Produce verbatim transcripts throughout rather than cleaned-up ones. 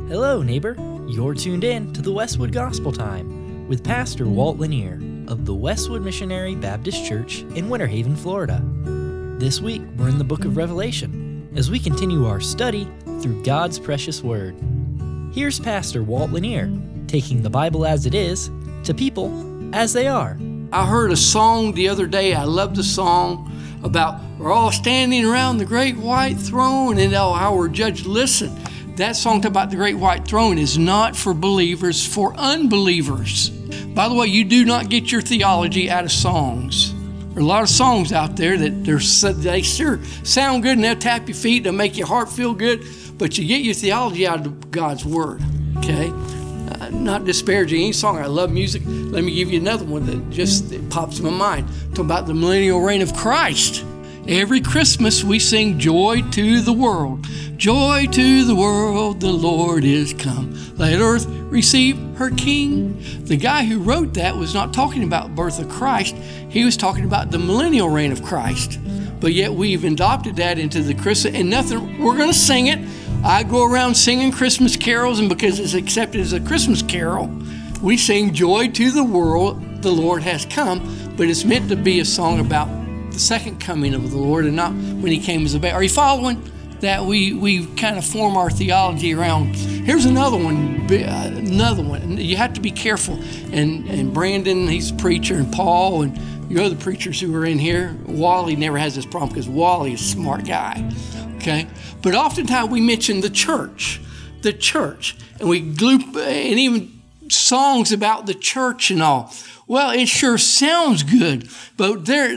Hello, neighbor. You're tuned in to the Westwood Gospel Time with Pastor Walt Lanier of the Westwood Missionary Baptist Church in Winter Haven, Florida. This week, we're in the book of Revelation as we continue our study through God's precious Word. Here's Pastor Walt Lanier taking the Bible as it is to people as they are. I heard a song the other day. I loved the song about we're all standing around the great white throne and our judge. Listen, that song about the great white throne is not for believers, for unbelievers. By the way, you do not get your theology out of songs. There are a lot of songs out there that they're, they sure sound good and they'll tap your feet, they'll make your heart feel good, but you get your theology out of God's Word, okay? Uh, not disparaging any song. I love music. Let me give you another one that just it pops in my mind. Talking about the millennial reign of Christ. Every Christmas we sing joy to the world. Joy to the world, the Lord is come. Let earth receive her King. The guy who wrote that was not talking about the birth of Christ. He was talking about the millennial reign of Christ. But yet we've adopted that into the Christmas, and nothing, we're going to sing it. I go around singing Christmas carols, and because it's accepted as a Christmas carol, we sing joy to the world, the Lord has come. But it's meant to be a song about the second coming of the Lord and not when he came as a baby. Are you following that? We we kind of form our theology around. Here's another one, another one. You have to be careful. And and Brandon, he's a preacher, and Paul and your other preachers who are in here. Wally never has this problem because Wally is a smart guy. Okay, but oftentimes we mention the church, the church, and we gloop and even songs about the church and all. Well, it sure sounds good, but there.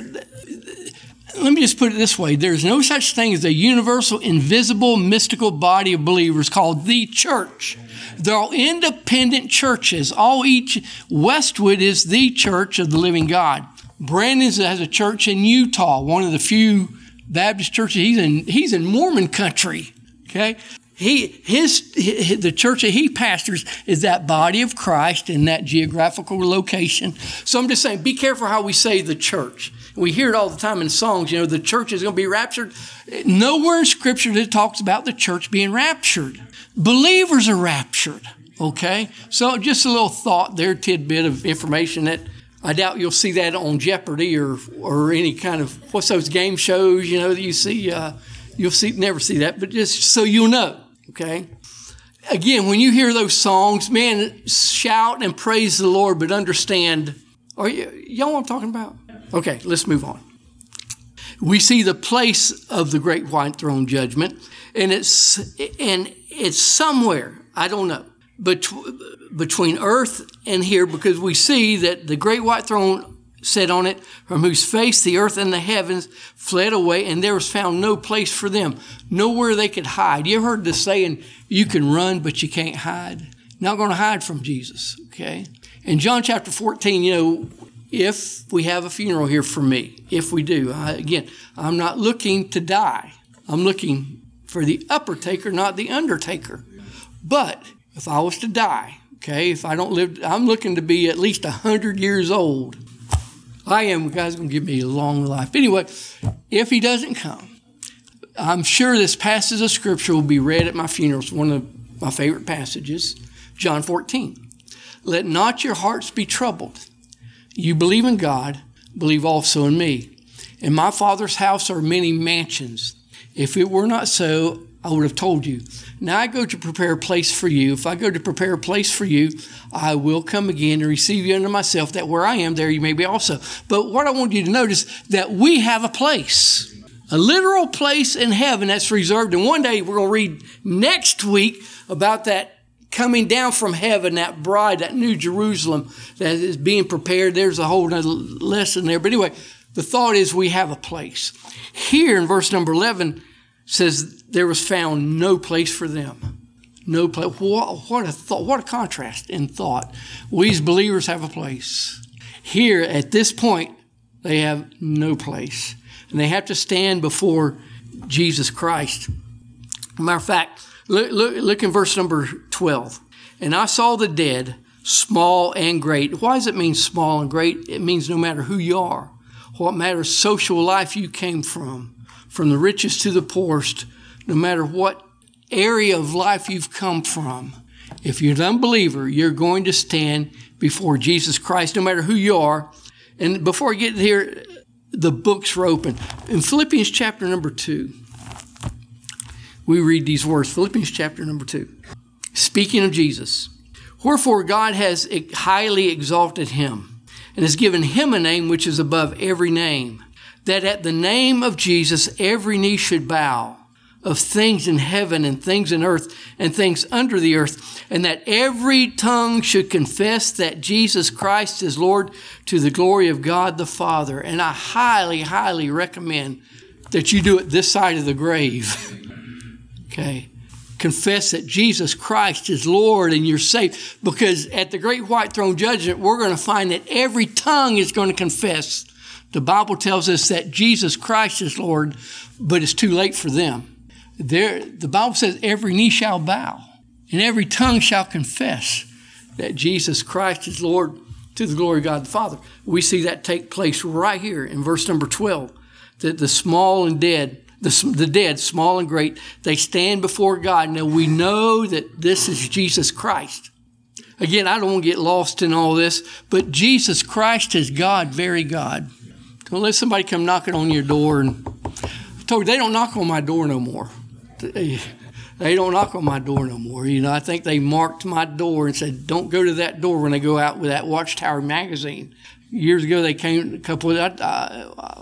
Let me just put it this way. There's no such thing as a universal, invisible, mystical body of believers called the church. They're all independent churches. All each Westwood is the church of the living God. Brandon has a church in Utah, one of the few Baptist churches. He's in he's in Mormon country. Okay, he his, his the church that he pastors is that body of Christ in that geographical location. So I'm just saying, be careful how we say the church. We hear it all the time in songs, you know, the church is going to be raptured. Nowhere in Scripture that talks about the church being raptured. Believers are raptured, okay? So just a little thought there, tidbit of information that I doubt you'll see that on Jeopardy or or any kind of, what's those game shows, you know, that you see, uh, you'll see never see that, but just so you'll know, okay? Again, when you hear those songs, man, shout and praise the Lord, but understand, are you, y'all know what I'm talking about? Okay, let's move on. We see the place of the great white throne judgment, and it's and it's somewhere, I don't know, between, between earth and here, because we see that the great white throne sat on it, from whose face the earth and the heavens fled away, and there was found no place for them, nowhere they could hide. You ever heard the saying, you can run, but you can't hide? Not going to hide from Jesus, okay? In John chapter fourteen, you know, if we have a funeral here for me, if we do, I, again, I'm not looking to die. I'm looking for the upper taker, not the undertaker. But if I was to die, okay, if I don't live, I'm looking to be at least one hundred years old. I am. God's going to give me a long life. Anyway, if he doesn't come, I'm sure this passage of Scripture will be read at my funeral. It's one of my favorite passages, John fourteen. Let not your hearts be troubled. You believe in God, believe also in me. In my Father's house are many mansions. If it were not so, I would have told you. Now I go to prepare a place for you. If I go to prepare a place for you, I will come again and receive you unto myself, that where I am, there you may be also. But what I want you to notice, that we have a place, a literal place in heaven that's reserved. And one day we're going to read next week about that coming down from heaven, that bride, that new Jerusalem that is being prepared. There's a whole other lesson there. But anyway, the thought is we have a place. Here in verse number eleven says there was found no place for them. No place. What, what a thought, what a contrast in thought. We as believers have a place. Here at this point, they have no place. And they have to stand before Jesus Christ. Matter of fact, Look, look, look in verse number twelve. And I saw the dead, small and great. Why does it mean small and great? It means no matter who you are, what matters social life you came from, from the richest to the poorest, no matter what area of life you've come from. If you're an unbeliever, you're going to stand before Jesus Christ, no matter who you are. And before I get here, the books were open. In Philippians chapter number two, we read these words. Philippians chapter number two. Speaking of Jesus. Wherefore God has highly exalted him, and has given him a name which is above every name, that at the name of Jesus every knee should bow, of things in heaven and things in earth and things under the earth, and that every tongue should confess that Jesus Christ is Lord, to the glory of God the Father. And I highly, highly recommend that you do it this side of the grave. Okay. Confess that Jesus Christ is Lord and you're saved. Because at the great white throne judgment, we're going to find that every tongue is going to confess. The Bible tells us that Jesus Christ is Lord, but it's too late for them. There, the Bible says every knee shall bow and every tongue shall confess that Jesus Christ is Lord, to the glory of God the Father. We see that take place right here in verse number twelve, that the small and dead, the, the dead, small and great, they stand before God. Now we know that this is Jesus Christ. Again, I don't want to get lost in all this, but Jesus Christ is God, very God. Don't let somebody come knocking on your door. And I told you, they don't knock on my door no more. They, they don't knock on my door no more. You know, I think they marked my door and said, don't go to that door when they go out with that Watchtower magazine. Years ago, they came, a couple of, uh, uh,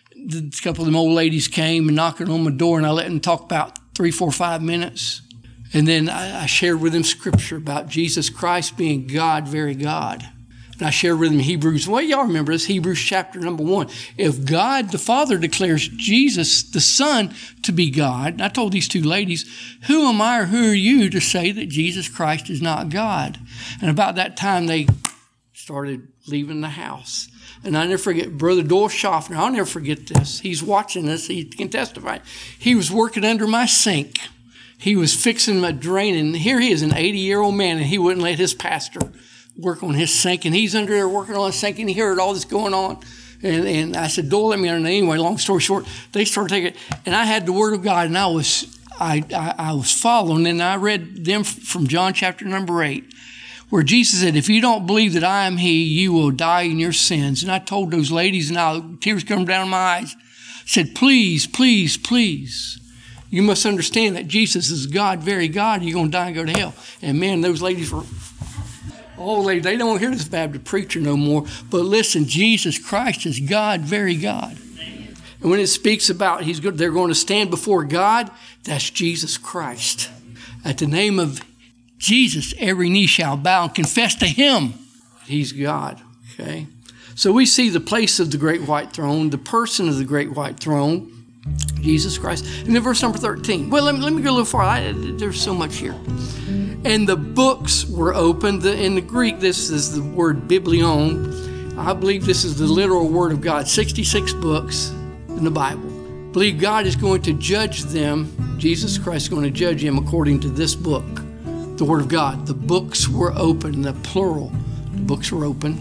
a couple of them old ladies came and knocking on my door, and I let them talk about three, four, five minutes. And then I, I shared with them scripture about Jesus Christ being God, very God. And I shared with them Hebrews, well, y'all remember this, Hebrews chapter number one. If God the Father declares Jesus the Son to be God, and I told these two ladies, who am I or who are you to say that Jesus Christ is not God? And about that time, they started leaving the house. And I never forget, Brother Doyle Schaffner, I'll never forget this. He's watching this, he can testify. He was working under my sink. He was fixing my drain, and here he is, an eighty-year-old man, and he wouldn't let his pastor work on his sink, and he's under there working on his sink, and he heard all this going on. And, and I said, Doyle, let me understand. Anyway, long story short, they started taking it, and I had the Word of God, and I was I, I, I was following, and I read them from John chapter number eight, where Jesus said, if you don't believe that I am he, you will die in your sins. And I told those ladies, and I, tears coming down my eyes, said, please, please, please, you must understand that Jesus is God, very God. You're going to die and go to hell. And man, those ladies were, oh, ladies, they don't hear this Baptist preacher no more. But listen, Jesus Christ is God, very God. And when it speaks about he's good, they're going to stand before God, that's Jesus Christ. At the name of Jesus, every knee shall bow and confess to him. He's God, okay? So we see the place of the great white throne, the person of the great white throne, Jesus Christ. And then verse number thirteen. Well, let me, let me go a little far. I, there's so much here. And the books were opened. The, in the Greek, this is the word biblion. I believe this is the literal word of God. sixty-six books in the Bible. I believe God is going to judge them. Jesus Christ is going to judge them according to this book, the Word of God. The books were open, the plural. The books were open.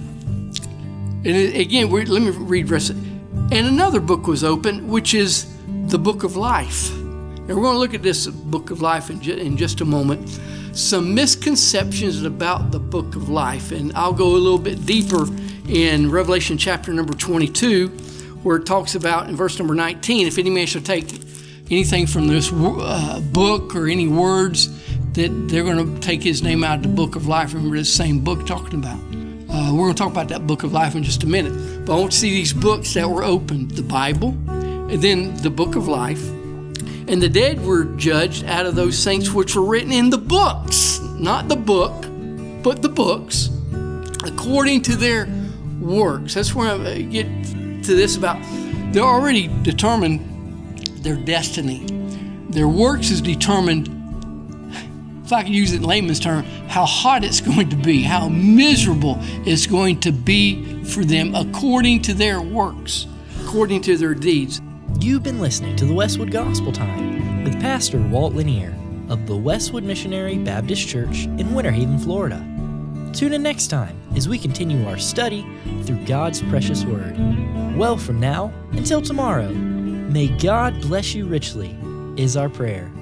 And it, again, we, let me read the rest of it. And another book was open, which is the book of life. Now we're going to look at this book of life in, ju- in just a moment. Some misconceptions about the book of life. And I'll go a little bit deeper in Revelation chapter number twenty-two, where it talks about in verse number nineteen, if any man shall take anything from this uh, book or any words, that they're going to take his name out of the book of life. Remember this same book talking about. Uh, we're going to talk about that book of life in just a minute. But I want to see these books that were opened, the Bible, and then the book of life. And the dead were judged out of those things which were written in the books, not the book, but the books, according to their works. That's where I get to this about, they're already determined their destiny. Their works is determined, if I can use it in layman's term, how hot it's going to be, how miserable it's going to be for them according to their works, according to their deeds. You've been listening to the Westwood Gospel Time with Pastor Walt Lanier of the Westwood Missionary Baptist Church in Winter Haven, Florida. Tune in next time as we continue our study through God's precious Word. Well, from now until tomorrow, may God bless you richly, is our prayer.